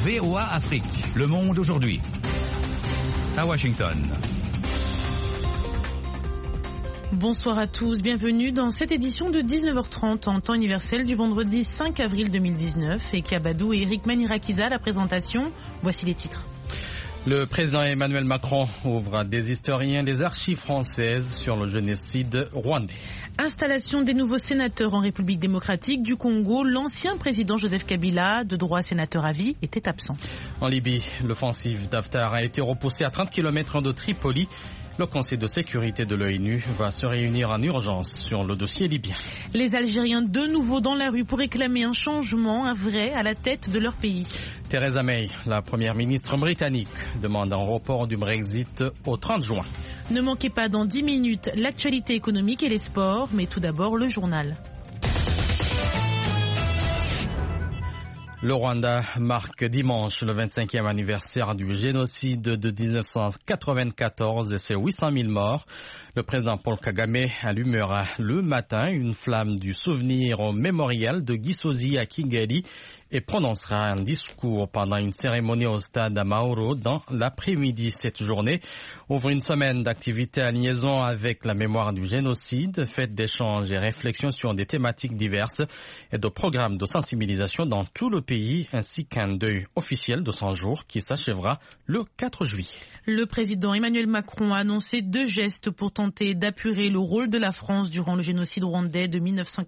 VOA Afrique, le monde aujourd'hui. À Washington. Bonsoir à tous, bienvenue dans cette édition de 19h30 en temps universel du vendredi 5 avril 2019. Et Kabadou et Eric Manirakiza à la présentation. Voici les titres. Le président Emmanuel Macron ouvre à des historiens des archives françaises sur le génocide rwandais. Installation des nouveaux sénateurs en République démocratique du Congo. L'ancien président Joseph Kabila, de droit sénateur à vie, était absent. En Libye, l'offensive d'Haftar a été repoussée à 30 km de Tripoli. Le Conseil de sécurité de l'ONU va se réunir en urgence sur le dossier libyen. Les Algériens de nouveau dans la rue pour réclamer un changement, un vrai, à la tête de leur pays. Theresa May, la première ministre britannique, demande un report du Brexit au 30 juin. Ne manquez pas dans 10 minutes l'actualité économique et les sports, mais tout d'abord le journal. Le Rwanda marque dimanche le 25e anniversaire du génocide de 1994 et ses 800 000 morts. Le président Paul Kagame allumera le matin une flamme du souvenir au mémorial de Gisozi à Kigali et prononcera un discours pendant une cérémonie au stade Amahoro dans l'après-midi. Cette journée ouvre une semaine d'activités à liaison avec la mémoire du génocide, fêtes d'échanges et réflexions sur des thématiques diverses et de programmes de sensibilisation dans tout le pays, ainsi qu'un deuil officiel de 100 jours qui s'achèvera le 4 juillet. Le président Emmanuel Macron a annoncé 2 gestes pour tenter d'apurer le rôle de la France durant le génocide rwandais de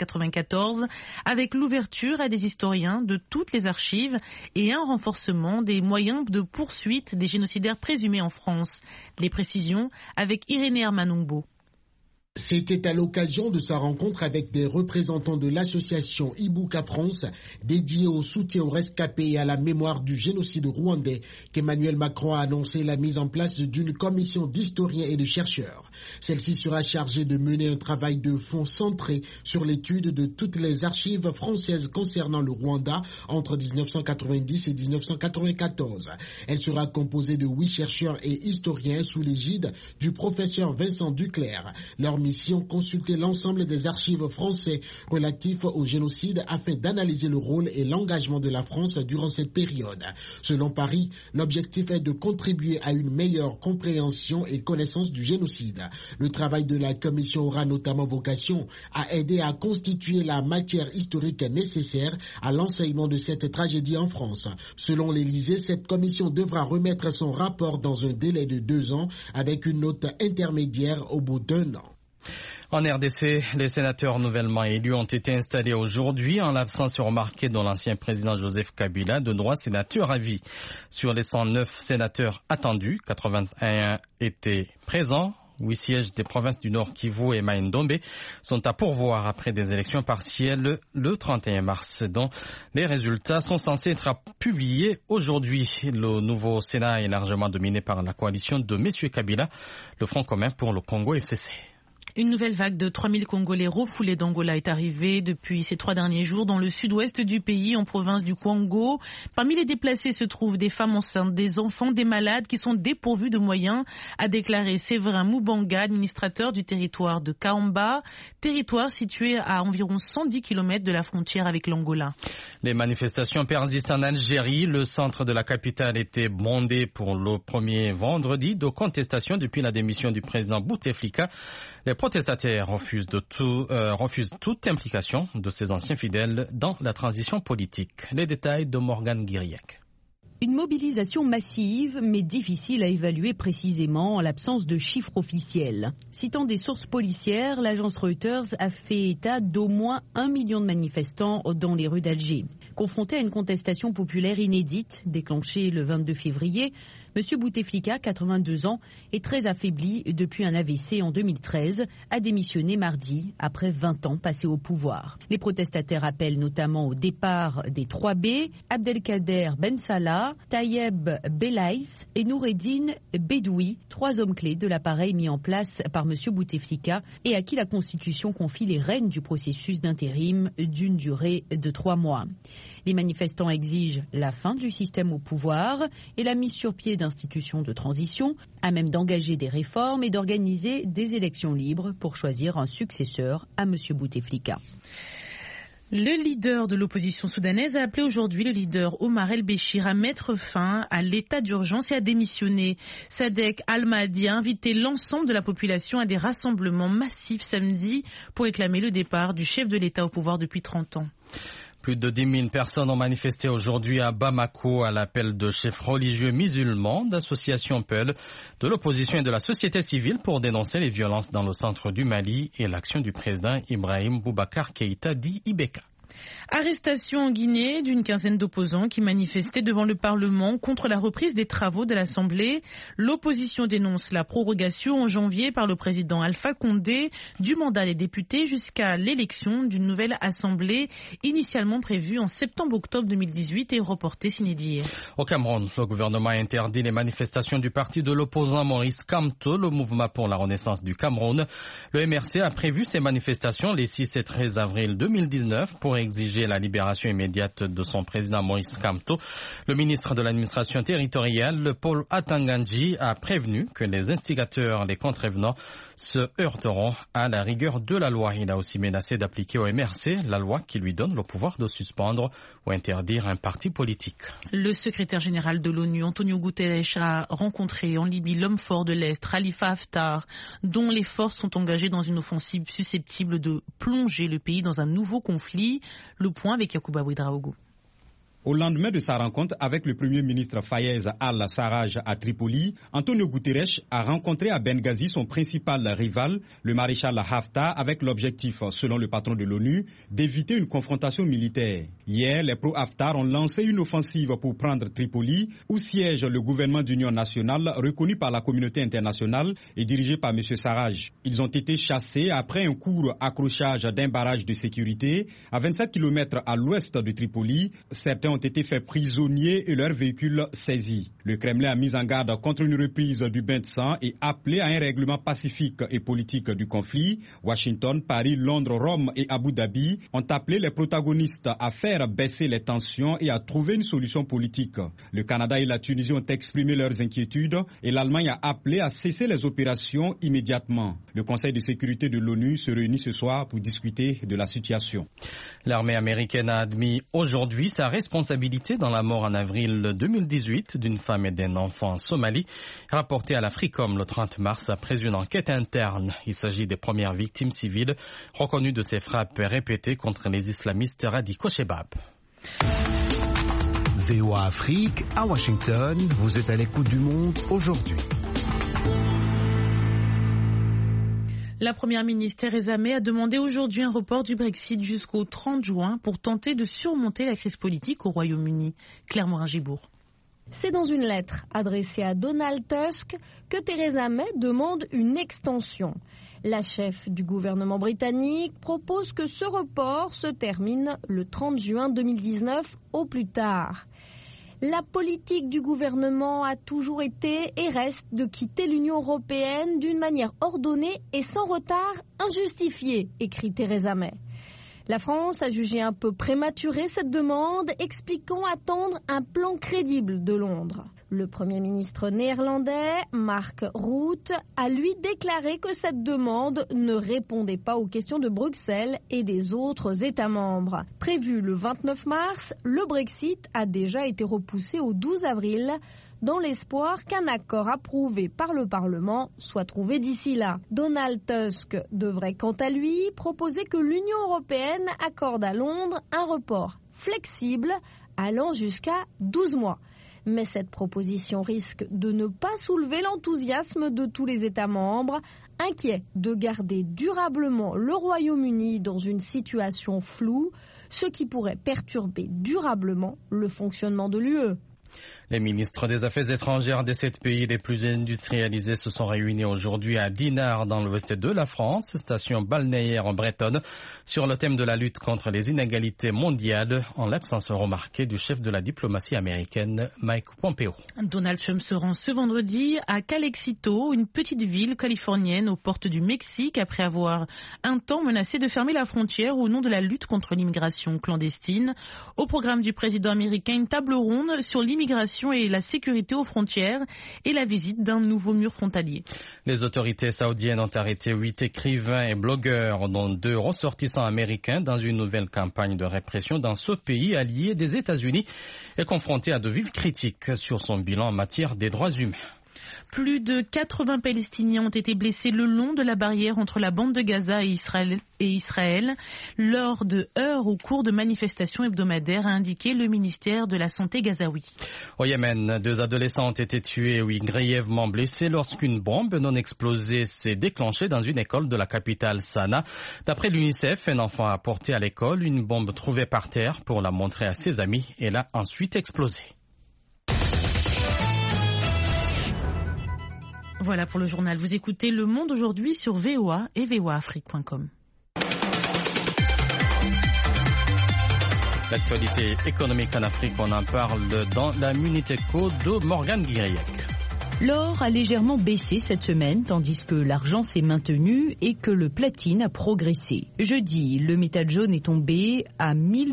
1994, avec l'ouverture à des historiens de toutes les archives et un renforcement des moyens de poursuite des génocidaires présumés en France. Les précisions avec Irénée Armanongbo. C'était à l'occasion de sa rencontre avec des représentants de l'association Ibuka France, dédiée au soutien aux rescapés et à la mémoire du génocide rwandais, qu'Emmanuel Macron a annoncé la mise en place d'une commission d'historiens et de chercheurs. Celle-ci sera chargée de mener un travail de fond centré sur l'étude de toutes les archives françaises concernant le Rwanda entre 1990 et 1994. Elle sera composée de 8 chercheurs et historiens sous l'égide du professeur Vincent Duclerc. Leur mission, consulter l'ensemble des archives français relatifs au génocide afin d'analyser le rôle et l'engagement de la France durant cette période. Selon Paris, l'objectif est de contribuer à une meilleure compréhension et connaissance du génocide. Le travail de la commission aura notamment vocation à aider à constituer la matière historique nécessaire à l'enseignement de cette tragédie en France. Selon l'Élysée, cette commission devra remettre son rapport dans un délai de 2 ans avec une note intermédiaire au bout d'1 an. En RDC, les sénateurs nouvellement élus ont été installés aujourd'hui en l'absence remarquée de l'ancien président Joseph Kabila, de droit sénateur à vie. Sur les 109 sénateurs attendus, 81 étaient présents. 8 sièges des provinces du Nord Kivu et Maïndombe sont à pourvoir après des élections partielles le 31 mars, dont les résultats sont censés être publiés aujourd'hui. Le nouveau Sénat est largement dominé par la coalition de M. Kabila, le Front commun pour le Congo FCC. Une nouvelle vague de 3000 Congolais refoulés d'Angola est arrivée depuis ces 3 derniers jours dans le sud-ouest du pays, en province du Kwango. Parmi les déplacés se trouvent des femmes enceintes, des enfants, des malades qui sont dépourvus de moyens, a déclaré Séverin Moubanga, administrateur du territoire de Kaamba, territoire situé à environ 110 km de la frontière avec l'Angola. Les manifestations persistent en Algérie. Le centre de la capitale était bondé pour le premier vendredi de contestation depuis la démission du président Bouteflika. Les protestataires refusent toute implication de ces anciens fidèles dans la transition politique. Les détails de Morgane Guiriec. Une mobilisation massive, mais difficile à évaluer précisément en l'absence de chiffres officiels. Citant des sources policières, l'agence Reuters a fait état d'au moins 1 million de manifestants dans les rues d'Alger. Confronté à une contestation populaire inédite, déclenchée le 22 février, M. Bouteflika, 82 ans, est très affaibli depuis un AVC en 2013, a démissionné mardi après 20 ans passés au pouvoir. Les protestataires appellent notamment au départ des 3B, Abdelkader Ben Salah, Tayeb Belaïs et Noureddine Bedoui, 3 hommes clés de l'appareil mis en place par M. Bouteflika et à qui la Constitution confie les rênes du processus d'intérim d'une durée de 3 mois. Les manifestants exigent la fin du système au pouvoir et la mise sur pied d'institutions de transition, à même d'engager des réformes et d'organiser des élections libres pour choisir un successeur à M. Bouteflika. Le leader de l'opposition soudanaise a appelé aujourd'hui le leader Omar El-Béchir à mettre fin à l'état d'urgence et à démissionner. Sadek Al-Mahdi a invité l'ensemble de la population à des rassemblements massifs samedi pour réclamer le départ du chef de l'État au pouvoir depuis 30 ans. Plus de 10 000 personnes ont manifesté aujourd'hui à Bamako à l'appel de chefs religieux musulmans, d'associations Peul, de l'opposition et de la société civile pour dénoncer les violences dans le centre du Mali et l'action du président Ibrahim Boubacar Keïta dit Ibeka. Arrestation en Guinée d'une quinzaine d'opposants qui manifestaient devant le Parlement contre la reprise des travaux de l'Assemblée. L'opposition dénonce la prorogation en janvier par le président Alpha Condé du mandat des députés jusqu'à l'élection d'une nouvelle Assemblée initialement prévue en septembre-octobre 2018 et reportée sine die. Au Cameroun, le gouvernement a interdit les manifestations du parti de l'opposant Maurice Kamto, le mouvement pour la renaissance du Cameroun. Le MRC a prévu ces manifestations les 6 et 13 avril 2019 pour exiger la libération immédiate de son président Maurice Kamto. Le ministre de l'administration territoriale, Paul Atanganji, a prévenu que les instigateurs, les contrevenants, se heurteront à la rigueur de la loi. Il a aussi menacé d'appliquer au MRC la loi qui lui donne le pouvoir de suspendre ou interdire un parti politique. Le secrétaire général de l'ONU, Antonio Guterres, a rencontré en Libye l'homme fort de l'Est, Khalifa Haftar, dont les forces sont engagées dans une offensive susceptible de plonger le pays dans un nouveau conflit. Le point avec Yacouba Ouedraogo. Au lendemain de sa rencontre avec le Premier ministre Fayez al-Sarraj à Tripoli, Antonio Guterres a rencontré à Benghazi son principal rival, le maréchal Haftar, avec l'objectif, selon le patron de l'ONU, d'éviter une confrontation militaire. Hier, les pro-Haftar ont lancé une offensive pour prendre Tripoli, où siège le gouvernement d'union nationale reconnu par la communauté internationale et dirigé par M. Sarraj. Ils ont été chassés après un court accrochage d'un barrage de sécurité à 27 km à l'ouest de Tripoli. Certains ont été faits prisonniers et leurs véhicules saisis. Le Kremlin a mis en garde contre une reprise du bain de sang et appelé à un règlement pacifique et politique du conflit. Washington, Paris, Londres, Rome et Abu Dhabi ont appelé les protagonistes à faire baisser les tensions et à trouver une solution politique. Le Canada et la Tunisie ont exprimé leurs inquiétudes et l'Allemagne a appelé à cesser les opérations immédiatement. Le Conseil de sécurité de l'ONU se réunit ce soir pour discuter de la situation. L'armée américaine a admis aujourd'hui sa responsabilité dans la mort en avril 2018 d'une femme et d'un enfant en Somalie, rapportée à l'Africom le 30 mars après une enquête interne. Il s'agit des premières victimes civiles reconnues de ces frappes répétées contre les islamistes radicaux Chebab. VOA Afrique, à Washington, vous êtes à l'écoute du monde aujourd'hui. La première ministre Theresa May a demandé aujourd'hui un report du Brexit jusqu'au 30 juin pour tenter de surmonter la crise politique au Royaume-Uni. Claire Morin-Gibourg. C'est dans une lettre adressée à Donald Tusk que Theresa May demande une extension. La chef du gouvernement britannique propose que ce report se termine le 30 juin 2019 au plus tard. La politique du gouvernement a toujours été et reste de quitter l'Union européenne d'une manière ordonnée et sans retard injustifié, écrit Theresa May. La France a jugé un peu prématurée cette demande, expliquant attendre un plan crédible de Londres. Le Premier ministre néerlandais, Mark Rutte, a lui déclaré que cette demande ne répondait pas aux questions de Bruxelles et des autres États membres. Prévu le 29 mars, le Brexit a déjà été repoussé au 12 avril, dans l'espoir qu'un accord approuvé par le Parlement soit trouvé d'ici là. Donald Tusk devrait quant à lui proposer que l'Union européenne accorde à Londres un report flexible allant jusqu'à 12 mois. Mais cette proposition risque de ne pas soulever l'enthousiasme de tous les États membres, inquiets de garder durablement le Royaume-Uni dans une situation floue, ce qui pourrait perturber durablement le fonctionnement de l'UE. Les ministres des Affaires étrangères des 7 pays les plus industrialisés se sont réunis aujourd'hui à Dinard, dans l'ouest de la France, station balnéaire bretonne, sur le thème de la lutte contre les inégalités mondiales, en l'absence remarquée du chef de la diplomatie américaine, Mike Pompeo. Donald Trump se rend ce vendredi à Calexico, une petite ville californienne aux portes du Mexique, après avoir un temps menacé de fermer la frontière au nom de la lutte contre l'immigration clandestine. Au programme du président américain, une table ronde sur l'immigration l'immigration et la sécurité aux frontières et la visite d'un nouveau mur frontalier. Les autorités saoudiennes ont arrêté 8 écrivains et blogueurs, dont 2 ressortissants américains, dans une nouvelle campagne de répression dans ce pays allié des États-Unis et confronté à de vives critiques sur son bilan en matière des droits humains. Plus de 80 Palestiniens ont été blessés le long de la barrière entre la bande de Gaza et Israël lors de heurts au cours de manifestations hebdomadaires, a indiqué le ministère de la Santé gazaoui. Au Yémen, 2 adolescents ont été tués ou grièvement blessés lorsqu'une bombe non explosée s'est déclenchée dans une école de la capitale Sanaa. D'après l'UNICEF, un enfant a apporté à l'école une bombe trouvée par terre pour la montrer à ses amis et l'a ensuite explosée. Voilà pour le journal. Vous écoutez Le Monde aujourd'hui sur VOA et voaafrique.com. L'actualité économique en Afrique, on en parle dans la Minute Éco de Morgane Guiriac. L'or a légèrement baissé cette semaine, tandis que l'argent s'est maintenu et que le platine a progressé. Jeudi, le métal jaune est tombé à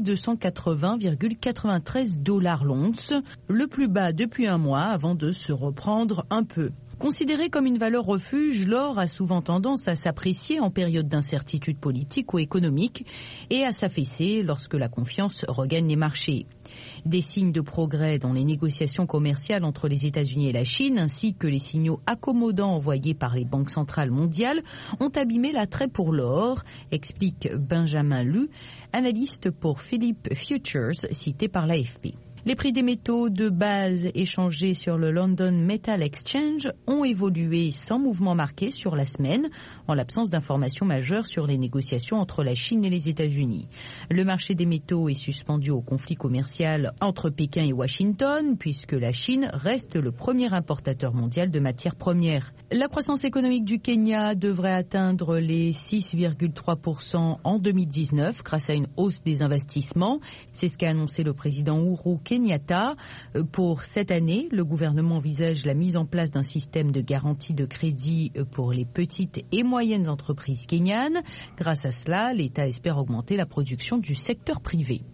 1280,93 $ l'once, le plus bas depuis un mois avant de se reprendre un peu. Considéré comme une valeur refuge, l'or a souvent tendance à s'apprécier en période d'incertitude politique ou économique et à s'affaisser lorsque la confiance regagne les marchés. Des signes de progrès dans les négociations commerciales entre les États-Unis et la Chine, ainsi que les signaux accommodants envoyés par les banques centrales mondiales, ont abîmé l'attrait pour l'or, explique Benjamin Lu, analyste pour Philip Futures, cité par l'AFP. Les prix des métaux de base échangés sur le London Metal Exchange ont évolué sans mouvement marqué sur la semaine, en l'absence d'informations majeures sur les négociations entre la Chine et les États-Unis. Le marché des métaux est suspendu au conflit commercial entre Pékin et Washington, puisque la Chine reste le premier importateur mondial de matières premières. La croissance économique du Kenya devrait atteindre les 6,3% en 2019 grâce à une hausse des investissements. C'est ce qu'a annoncé le président Uhuru Kenyatta. Pour cette année, le gouvernement envisage la mise en place d'un système de garantie de crédit pour les petites et moyennes entreprises kenyanes. Grâce à cela, l'État espère augmenter la production du secteur privé.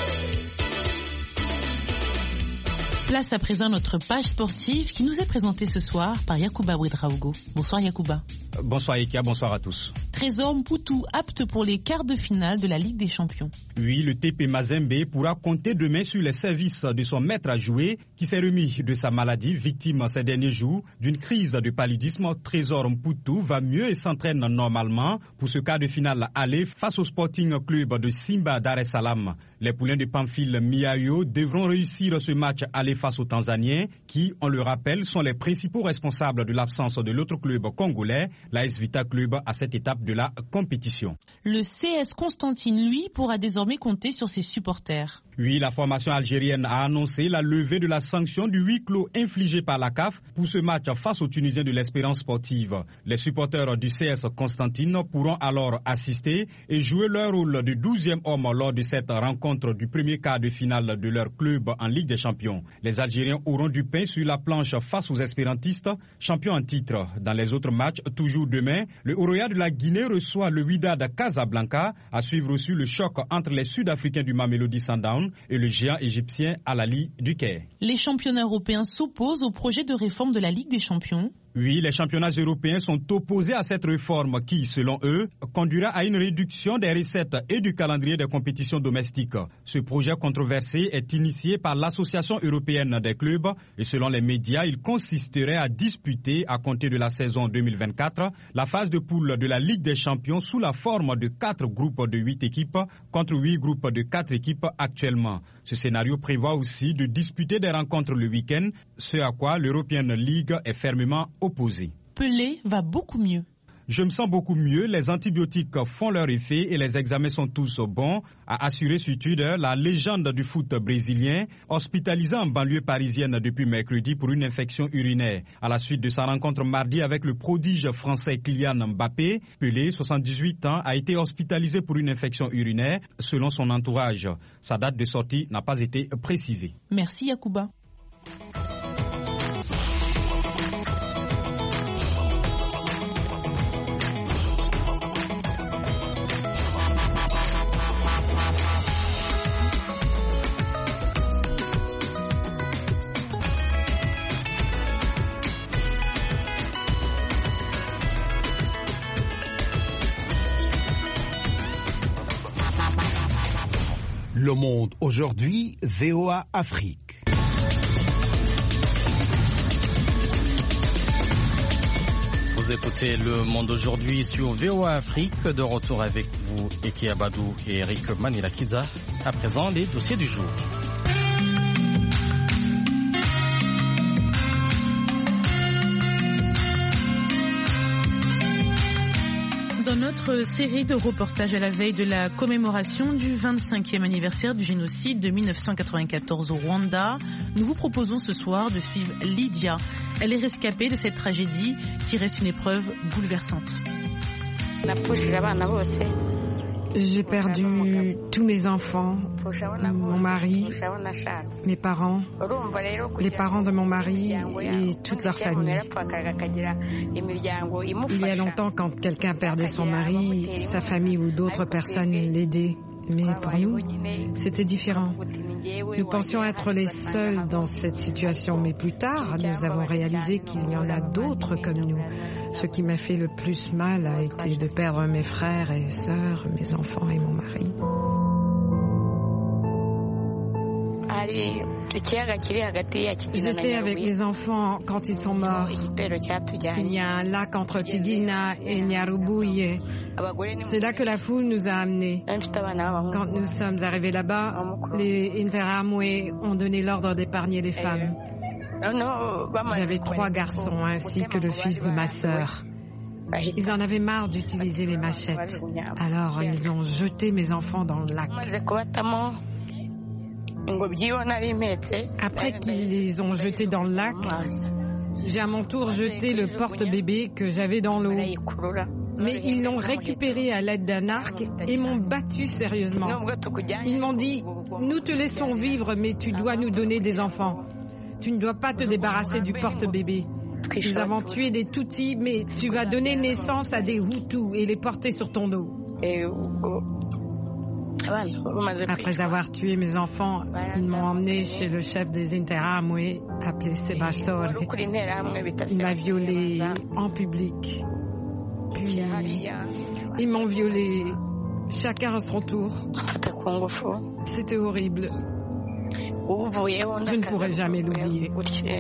Place à présent notre page sportive qui nous est présentée ce soir par Yacouba Ouedraogo. Bonsoir Yacouba. Bonsoir Ika, bonsoir à tous. Trésor Mputu apte pour les quarts de finale de la Ligue des Champions. Oui, le TP Mazembe pourra compter demain sur les services de son maître à jouer qui s'est remis de sa maladie, victime ces derniers jours d'une crise de paludisme. Trésor Mputu va mieux et s'entraîne normalement pour ce quart de finale aller face au Sporting Club de Simba Dar es Salaam. Les poulains de Pamphile Miayo devront réussir ce match aller face aux Tanzaniens qui, on le rappelle, sont les principaux responsables de l'absence de l'autre club congolais, l'AS Vita Club, à cette étape de la compétition. Le CS Constantine, lui, pourra désormais compter sur ses supporters. Oui, la formation algérienne a annoncé la levée de la sanction du huis clos infligé par la CAF pour ce match face aux Tunisiens de l'Espérance sportive. Les supporters du CS Constantine pourront alors assister et jouer leur rôle de 12e homme lors de cette rencontre du premier quart de finale de leur club en Ligue des Champions. Les Algériens auront du pain sur la planche face aux espérantistes, champions en titre. Dans les autres matchs, toujours demain, le Oroya de la Guinée reçoit le Wydad Casablanca, à suivre aussi le choc entre les Sud-Africains du Mamelodi Sundowns et le géant égyptien Al Ahly du Caire. Les championnats européens s'opposent au projet de réforme de la Ligue des Champions. Oui, les championnats européens sont opposés à cette réforme qui, selon eux, conduira à une réduction des recettes et du calendrier des compétitions domestiques. Ce projet controversé est initié par l'Association européenne des clubs et selon les médias, il consisterait à disputer, à compter de la saison 2024, la phase de poule de la Ligue des champions sous la forme de 4 groupes de 8 équipes contre 8 groupes de 4 équipes actuellement. Ce scénario prévoit aussi de disputer des rencontres le week-end, ce à quoi l'European League est fermement opposé. Pelé va beaucoup mieux. Je me sens beaucoup mieux, les antibiotiques font leur effet et les examens sont tous bons, a assuré sur Twitter la légende du foot brésilien, hospitalisé en banlieue parisienne depuis mercredi pour une infection urinaire. À la suite de sa rencontre mardi avec le prodige français Kylian Mbappé, Pelé, 78 ans, a été hospitalisé pour une infection urinaire, selon son entourage. Sa date de sortie n'a pas été précisée. Merci Yacouba. Le Monde aujourd'hui, VOA Afrique. Vous écoutez Le Monde aujourd'hui sur VOA Afrique. De retour avec vous, Eki Abadou et Eric Manilakiza. À présent, les dossiers du jour. Dans notre série de reportages à la veille de la commémoration du 25e anniversaire du génocide de 1994 au Rwanda, nous vous proposons ce soir de suivre Lydia. Elle est rescapée de cette tragédie qui reste une épreuve bouleversante. J'ai perdu tous mes enfants, mon mari, mes parents, les parents de mon mari et toute leur famille. Il y a longtemps, quand quelqu'un perdait son mari, sa famille ou d'autres personnes l'aidaient. Mais pour nous, c'était différent. Nous pensions être les seuls dans cette situation, mais plus tard, nous avons réalisé qu'il y en a d'autres comme nous. Ce qui m'a fait le plus mal a été de perdre mes frères et sœurs, mes enfants et mon mari. J'étais avec mes enfants quand ils sont morts. Il y a un lac entre Tigina et Nyarubuye. C'est là que la foule nous a amenés. Quand nous sommes arrivés là-bas, les Interahamwe ont donné l'ordre d'épargner les femmes. J'avais 3 garçons ainsi que le fils de ma sœur. Ils en avaient marre d'utiliser les machettes. Alors ils ont jeté mes enfants dans le lac. Après qu'ils les ont jetés dans le lac, j'ai à mon tour jeté le porte-bébé que j'avais dans l'eau. Mais ils l'ont récupéré à l'aide d'un arc et m'ont battu sérieusement. Ils m'ont dit, nous te laissons vivre, mais tu dois nous donner des enfants. Tu ne dois pas te débarrasser du porte-bébé. Nous avons tué des Tutsis, mais tu vas donner naissance à des Hutus et les porter sur ton dos. Après avoir tué mes enfants, ils m'ont emmené chez le chef des Interahamwe, appelé Sebasor. Il m'a violée en public. Puis, ils m'ont violée, chacun à son tour. C'était horrible. Je ne pourrai jamais l'oublier.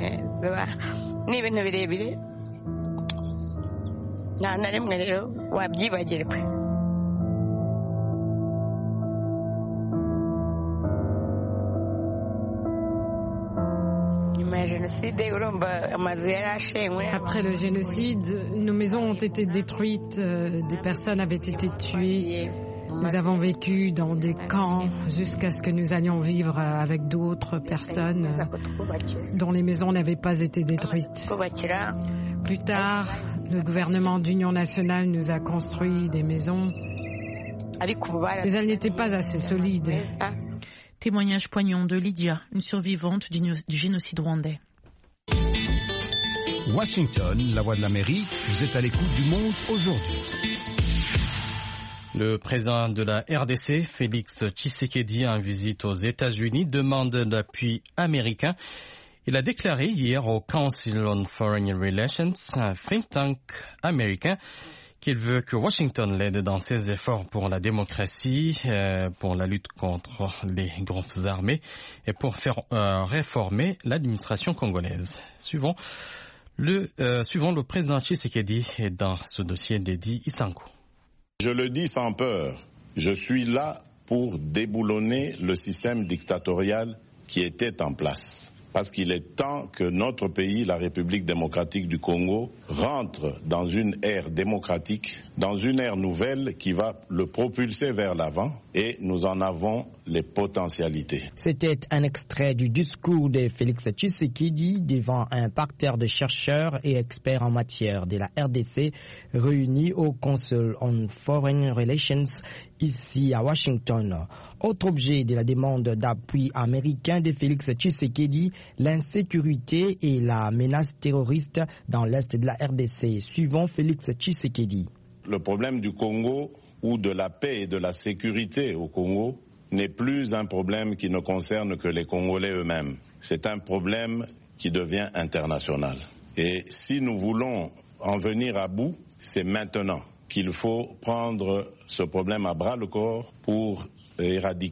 Après le génocide, nos maisons ont été détruites, des personnes avaient été tuées. Nous avons vécu dans des camps jusqu'à ce que nous allions vivre avec d'autres personnes dont les maisons n'avaient pas été détruites. Plus tard, le gouvernement d'union nationale nous a construit des maisons, mais elles n'étaient pas assez solides. Témoignage poignant de Lydia, une survivante du génocide rwandais. Washington, la voix de l'Amérique, vous êtes à l'écoute du Monde aujourd'hui. Le président de la RDC, Félix Tshisekedi, en visite aux États-Unis, demande l'appui américain. Il a déclaré hier au Council on Foreign Relations, un think tank américain, qu'il veut que Washington l'aide dans ses efforts pour la démocratie, pour la lutte contre les groupes armés et pour faire réformer l'administration congolaise. Suivons le président Tshisekedi dans ce dossier d'Edi Isango. Je le dis sans peur, je suis là pour déboulonner le système dictatorial qui était en place. Parce qu'il est temps que notre pays, la République démocratique du Congo, rentre dans une ère démocratique, dans une ère nouvelle qui va le propulser vers l'avant, et nous en avons les potentialités. C'était un extrait du discours de Félix Tshisekedi devant un parterre de chercheurs et experts en matière de la RDC réunis au Council on Foreign Relations ici à Washington. Autre objet de la demande d'appui américain de Félix Tshisekedi, l'insécurité et la menace terroriste dans l'est de la RDC. Suivant Félix Tshisekedi. Le problème du Congo ou de la paix et de la sécurité au Congo n'est plus un problème qui ne concerne que les Congolais eux-mêmes. C'est un problème qui devient international. Et si nous voulons en venir à bout, c'est maintenant qu'il faut prendre ce problème à bras le corps pour éradiquer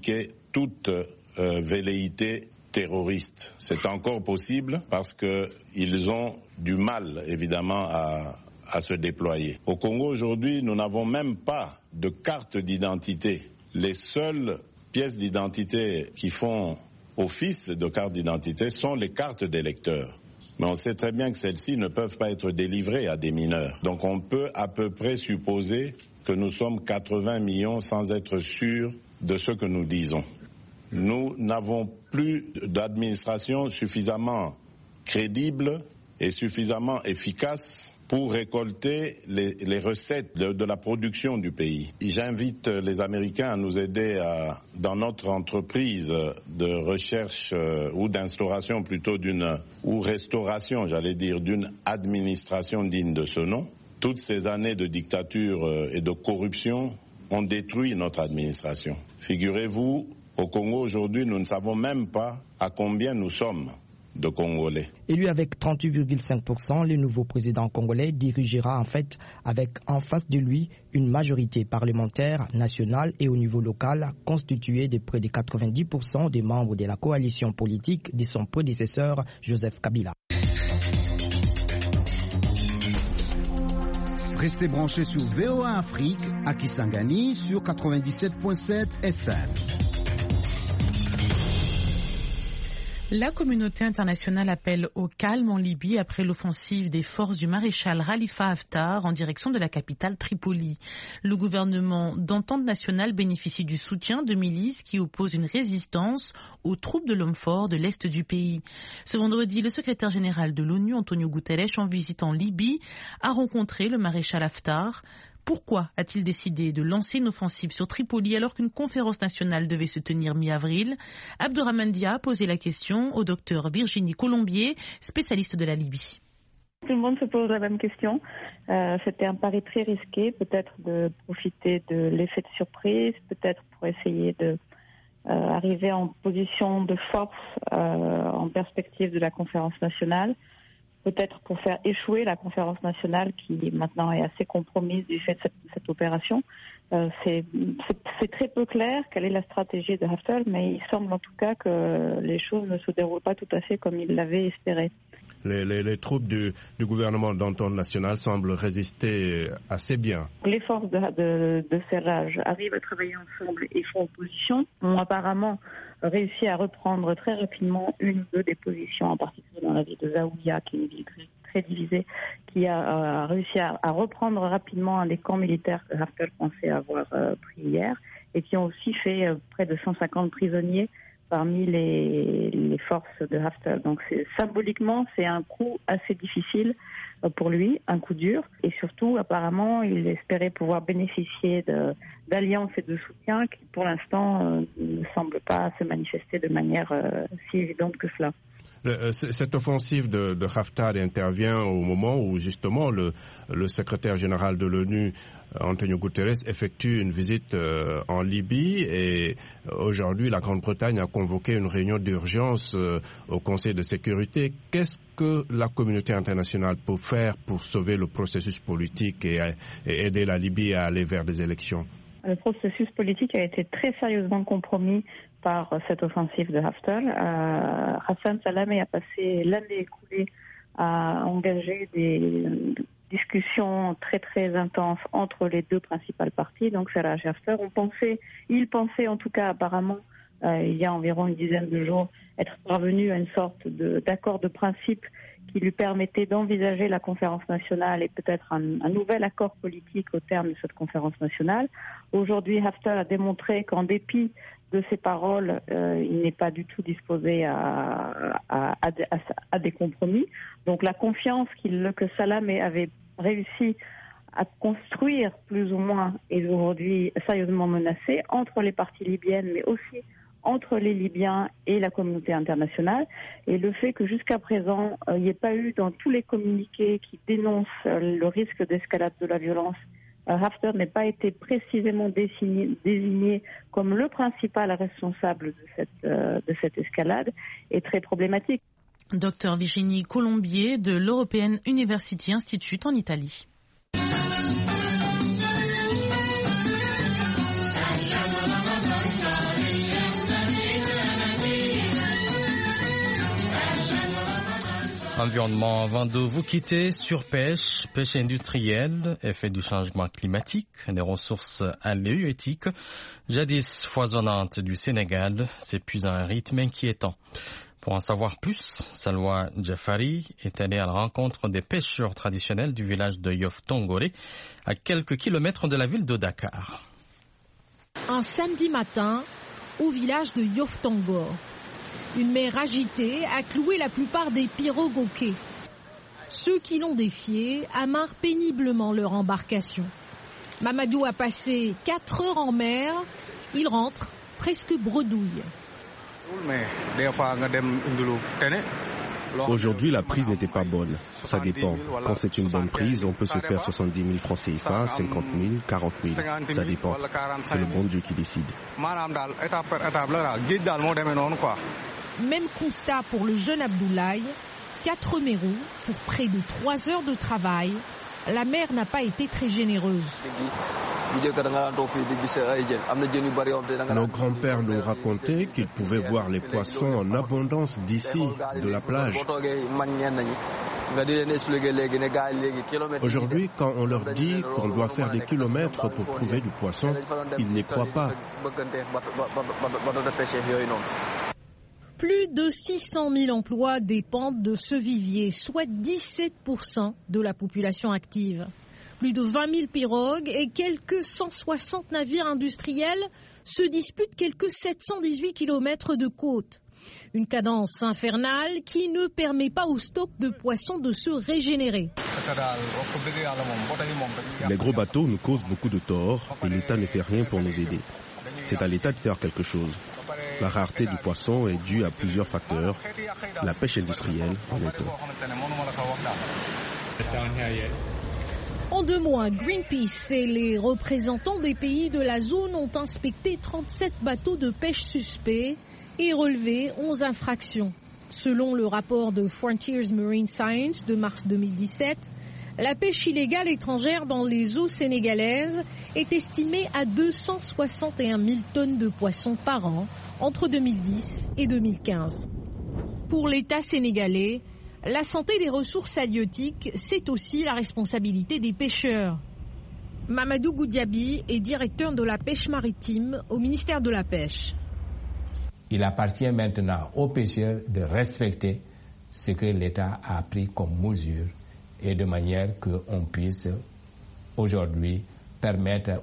toute velléité terroriste. C'est encore possible parce qu'ils ont du mal, évidemment, à se déployer. Au Congo, aujourd'hui, nous n'avons même pas de carte d'identité. Les seules pièces d'identité qui font office de carte d'identité sont les cartes d'électeurs. Mais on sait très bien que celles-ci ne peuvent pas être délivrées à des mineurs. Donc on peut à peu près supposer que nous sommes 80 millions sans être sûrs de ce que nous disons. Nous n'avons plus d'administration suffisamment crédible et suffisamment efficace pour récolter les recettes de la production du pays. J'invite les Américains à nous aider dans notre entreprise de recherche ou d'instauration plutôt ou restauration, d'une administration digne de ce nom. Toutes ces années de dictature et de corruption ont détruit notre administration. Figurez-vous, au Congo aujourd'hui, nous ne savons même pas à combien nous sommes de Congolais. Élu avec 38,5%, le nouveau président congolais dirigera en fait avec en face de lui une majorité parlementaire nationale et au niveau local constituée de près de 90% des membres de la coalition politique de son prédécesseur Joseph Kabila. Restez branchés sur VOA Afrique à Kisangani sur 97.7 FM. La communauté internationale appelle au calme en Libye après l'offensive des forces du maréchal Khalifa Haftar en direction de la capitale Tripoli. Le gouvernement d'entente nationale bénéficie du soutien de milices qui opposent une résistance aux troupes de l'homme fort de l'est du pays. Ce vendredi, le secrétaire général de l'ONU, Antonio Guterres, en visite en Libye, a rencontré le maréchal Haftar. Pourquoi a-t-il décidé de lancer une offensive sur Tripoli alors qu'une conférence nationale devait se tenir mi-avril? Abdourahmane Dia a posé la question au docteur Virginie Colombier, spécialiste de la Libye. Tout le monde se pose la même question. C'était un pari très risqué, peut-être de profiter de l'effet de surprise, peut-être pour essayer de arriver en position de force en perspective de la conférence nationale. Peut-être pour faire échouer la conférence nationale qui maintenant est assez compromise du fait de cette opération. C'est très peu clair quelle est la stratégie de Haftar, mais il semble en tout cas que les choses ne se déroulent pas tout à fait comme il l'avait espéré. Les troupes du gouvernement d'entente nationale semblent résister assez bien. Les forces de serrage arrivent à travailler ensemble et font opposition, ont apparemment réussi à reprendre très rapidement une ou deux des positions, en particulier dans la ville de Zaouia, qui est une ville très divisée, qui a réussi à reprendre rapidement un des camps militaires que Haftar pensait avoir pris hier, et qui ont aussi fait près de 150 prisonniers parmi les forces de Haftar. Donc symboliquement, c'est un coup assez difficile pour lui, un coup dur. Et surtout, apparemment, il espérait pouvoir bénéficier d'alliances et de soutien qui, pour l'instant, ne semblent pas se manifester de manière si évidente que cela. Cette offensive de Haftar intervient au moment où justement le secrétaire général de l'ONU, Antonio Guterres, effectue une visite en Libye et aujourd'hui la Grande-Bretagne a convoqué une réunion d'urgence au Conseil de sécurité. Qu'est-ce que la communauté internationale peut faire pour sauver le processus politique et aider la Libye à aller vers des élections? Le processus politique a été très sérieusement compromis par cette offensive de Haftar. Hassan Salamé a passé l'année écoulée à engager des discussions très très intenses entre les deux principales parties, donc Serraj et Haftar. Il pensait en tout cas apparemment, il y a environ une dizaine de jours, être parvenu à une sorte d'accord de principe qui lui permettait d'envisager la conférence nationale et peut-être un nouvel accord politique au terme de cette conférence nationale. Aujourd'hui, Haftar a démontré qu'en dépit de ses paroles, il n'est pas du tout disposé à des compromis. Donc la confiance que Salamé avait réussi à construire plus ou moins est aujourd'hui sérieusement menacée entre les parties libyennes, mais aussi entre les Libyens et la communauté internationale. Et le fait que jusqu'à présent, il n'y ait pas eu dans tous les communiqués qui dénoncent le risque d'escalade de la violence, Haftar n'ait pas été précisément désigné comme le principal responsable de cette escalade est très problématique. Docteur Virginie Colombier de l'European University Institute en Italie. Environnement, avant de vous quitter, surpêche, pêche industrielle, effet du changement climatique, les ressources halieutiques, jadis foisonnantes du Sénégal, s'épuisent à un rythme inquiétant. Pour en savoir plus, Salwa Jafari est allée à la rencontre des pêcheurs traditionnels du village de Yoff Tongoré, à quelques kilomètres de la ville de Dakar. Un samedi matin, au village de Yoff Tongoré. Une mer agitée a cloué la plupart des pirogues au quai. Ceux qui l'ont défié amarrent péniblement leur embarcation. Mamadou a passé 4 heures en mer. Il rentre presque bredouille. Aujourd'hui, la prise n'était pas bonne. Ça dépend. Quand c'est une bonne prise, on peut se faire 70 000 francs CFA, 50 000, 40 000. Ça dépend. C'est le bon Dieu qui décide. Même constat pour le jeune Abdoulaye. 4 mérous pour près de 3 heures de travail. La mer n'a pas été très généreuse. Nos grands-pères nous racontaient qu'ils pouvaient voir les poissons en abondance d'ici, de la plage. Aujourd'hui, quand on leur dit qu'on doit faire des kilomètres pour trouver du poisson, ils n'y croient pas. Plus de 600 000 emplois dépendent de ce vivier, soit 17% de la population active. Plus de 20 000 pirogues et quelques 160 navires industriels se disputent quelques 718 km de côte. Une cadence infernale qui ne permet pas au stock de poissons de se régénérer. Les gros bateaux nous causent beaucoup de tort et l'État ne fait rien pour nous aider. C'est à l'État de faire quelque chose. La rareté du poisson est due à plusieurs facteurs. La pêche industrielle en est un. En 2 mois, Greenpeace et les représentants des pays de la zone ont inspecté 37 bateaux de pêche suspects et relevé 11 infractions. Selon le rapport de Frontiers Marine Science de mars 2017, la pêche illégale étrangère dans les eaux sénégalaises est estimée à 261 000 tonnes de poissons par an entre 2010 et 2015. Pour l'État sénégalais, la santé des ressources halieutiques, c'est aussi la responsabilité des pêcheurs. Mamadou Goudiaby est directeur de la pêche maritime au ministère de la Pêche. Il appartient maintenant aux pêcheurs de respecter ce que l'État a pris comme mesure et de manière qu'on puisse aujourd'hui permettre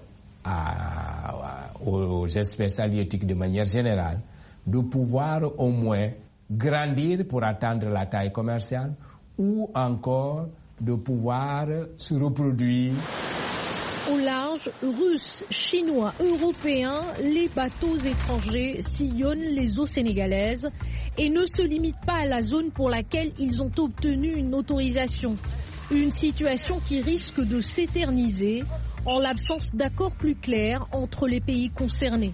aux espèces halieutiques de manière générale de pouvoir au moins grandir pour atteindre la taille commerciale ou encore de pouvoir se reproduire. Au large, Russes, Chinois, Européens, les bateaux étrangers sillonnent les eaux sénégalaises et ne se limitent pas à la zone pour laquelle ils ont obtenu une autorisation. Une situation qui risque de s'éterniser en l'absence d'accord plus clair entre les pays concernés.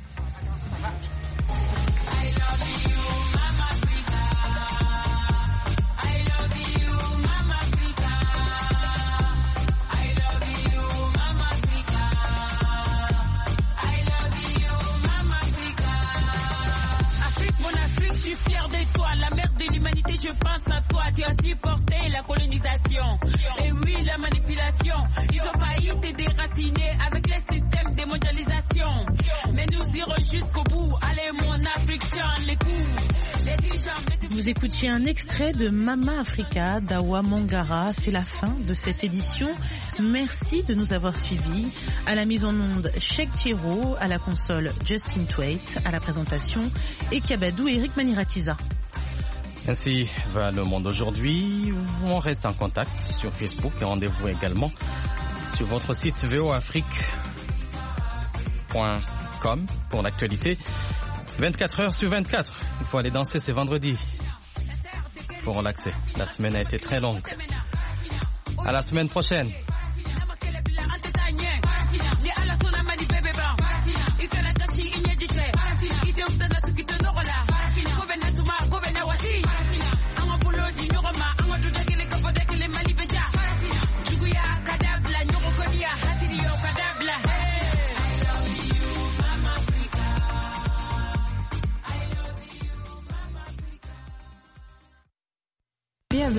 Je pense à toi, tu as supporté la colonisation. Et oui, la manipulation. Ils ont failli te déraciner avec les systèmes de mondialisation. Mais nous irons jusqu'au bout. Allez, mon Afrique, tiens les coups. Vous écoutiez un extrait de Mama Africa d'Awa Mangara. C'est la fin de cette édition. Merci de nous avoir suivis. À la mise en onde, Cheikh Thiro, à la console, Justin Twait, à la présentation, Ekiabadou et Eric Maniratiza. Ainsi va le monde aujourd'hui. On reste en contact sur Facebook et rendez-vous également sur votre site voafrique.com pour l'actualité. 24 heures sur 24. Il faut aller danser, c'est vendredi. Il faut relaxer. La semaine a été très longue. À la semaine prochaine.